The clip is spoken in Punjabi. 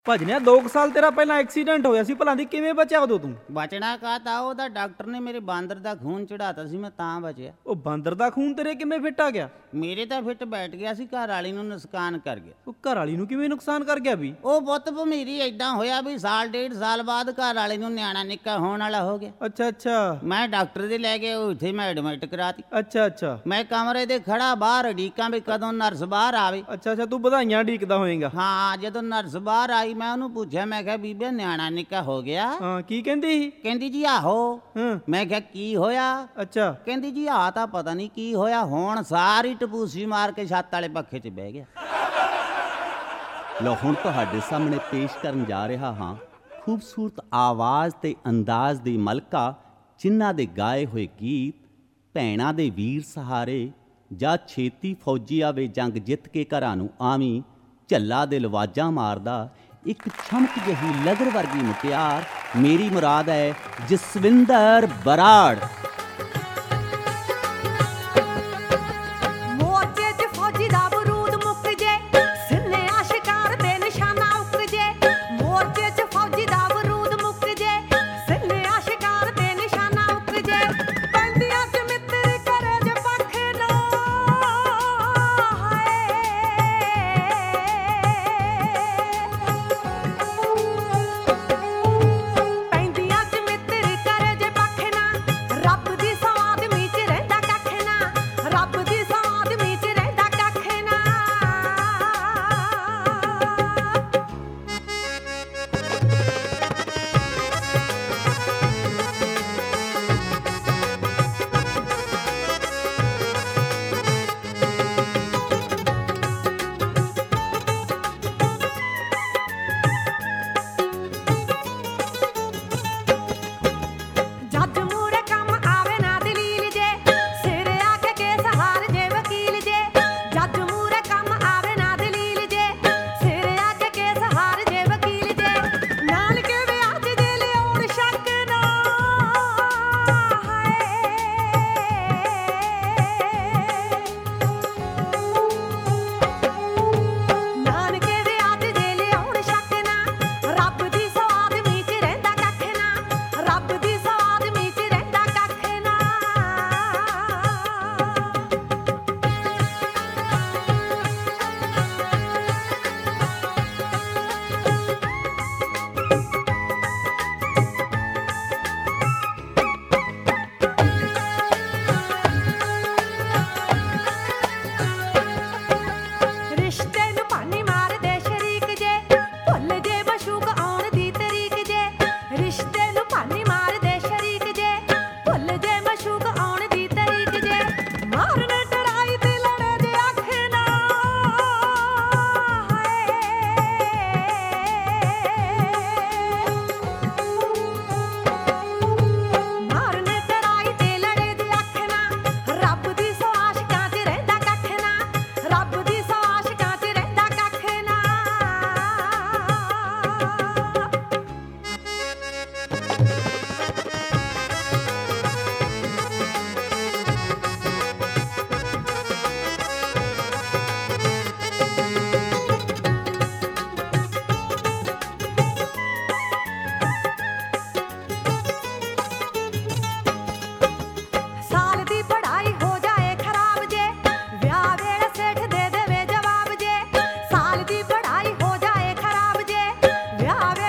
ਭਜਨਿਆ 2 ਸਾਲ ਤੇਰਾ ਪਹਿਲਾਂ ਐਕਸੀਡੈਂਟ ਹੋਇਆ ਸੀ, ਭਲਾਂ ਦੀ ਕਿਵੇਂ ਬਚਿਆ ਉਦੋਂ ਤੂੰ? ਬਚਣਾ ਕਾਹਤਾ, ਉਹਦਾ ਡਾਕਟਰ ਨੇ ਮੇਰੇ ਬਾਂਦਰ ਦਾ ਖੂਨ ਚੜਾਤਾ ਸੀ, ਮੈਂ ਤਾਂ ਬਚਿਆ। ਉਹ ਬਾਂਦਰ ਦਾ ਖੂਨ ਤੇਰੇ ਕਿਵੇਂ ਫਿੱਟ ਆ ਗਿਆ? ਮੇਰੇ ਤਾਂ ਫਿੱਟ ਬੈਠ ਗਿਆ ਸੀ, ਘਰ ਵਾਲੀ ਨੂੰ ਨੁਕਸਾਨ ਕਰ ਗਿਆ। ਉਹ ਘਰ ਵਾਲੀ ਨੂੰ ਕਿਵੇਂ ਨੁਕਸਾਨ ਕਰ ਗਿਆ ਵੀ? ਉਹ ਪੁੱਤ ਭਮੀਰੀ ਏਦਾਂ ਹੋਇਆ ਵੀ ਸਾਲ ਡੇਢ ਸਾਲ ਬਾਅਦ ਘਰ ਵਾਲੇ ਨੂੰ ਨਿਆਣਾ ਨਿੱਕਾ ਹੋਣ ਵਾਲਾ ਹੋ ਗਿਆ। ਅੱਛਾ ਅੱਛਾ ਮੈਂ ਡਾਕਟਰ ਦੇ ਲੈ ਕੇ ਉੱਥੇ ਮੈਂ ਐਡਮਿਟ ਕਰਾਤੀ। ਅੱਛਾ ਅੱਛਾ ਮੈਂ ਕਮਰੇ ਦੇ ਖੜਾ ਬਾਹਰ ਉਡੀਕਾਂ ਵੀ ਕਦੋਂ ਨਰਸ ਬਾਹਰ ਆਵੇ। ਅੱਛਾ ਅੱਛਾ ਤੂੰ ਵਧਾਈਆਂ ਢੀਕਦਾ ਹੋਏਗਾ। ਹਾਂ, ਜਦੋਂ ਨਰਸ ਬਾਹਰ ਆਈ ਮੈਂ ਉਹਨੂੰ ਪੁੱਛਿਆ, ਮੈਂ ਕਿਹਾ ਬੀਬੀ ਨਿਆਣਾ ਨਿੱਕਾ ਹੋ ਗਿਆ? ਹਾਂ, ਕੀ ਕਹਿੰਦੀ ਸੀ? ਕਹਿੰਦੀ ਜੀ ਆਹੋ। ਹਾਂ, ਮੈਂ ਕਿਹਾ ਕੀ ਹੋਇਆ? ਅੱਛਾ ਕਹਿੰਦੀ ਜੀ ਆ ਤਾਂ ਪਤਾ ਨਹੀਂ ਕੀ ਹੋਇਆ, ਹੁਣ ਸਾਰੀ ਟਪੂਸੀ ਮਾਰ ਕੇ ਛੱਤ ਵਾਲੇ ਪੱਖੇ 'ਚ ਬਹਿ ਗਿਆ। ਲਓ ਹੁਣ ਤੁਹਾਡੇ ਸਾਹਮਣੇ ਪੇਸ਼ ਕਰਨ ਜਾ ਰਿਹਾ ਹਾਂ ਖੂਬਸੂਰਤ ਆਵਾਜ਼ ਤੇ ਅੰਦਾਜ਼ ਦੀ ਮਲਕਾ, ਜਿਨ੍ਹਾਂ ਦੇ ਗਾਏ ਹੋਏ ਗੀਤ ਭੈਣਾਂ ਦੇ ਵੀਰ ਸਹਾਰੇ, ਜਾਂ ਛੇਤੀ ਫੌਜੀ ਆਵੇ ਜੰਗ ਜਿੱਤ ਕੇ ਘਰਾਂ ਨੂੰ ਆਵੀਂ, ਝੱਲਾ ਦੇ ਲਵਾਜਾਂ ਮਾਰਦਾ ਇੱਕ ਛਮਕ ਜਿਹੀ ਲਗਰ ਵਰਗੀ ਮੁਟਿਆਰ, ਮੇਰੀ ਮੁਰਾਦ ਹੈ ਜਸਵਿੰਦਰ ਬਰਾੜ। ਵਿਆਹ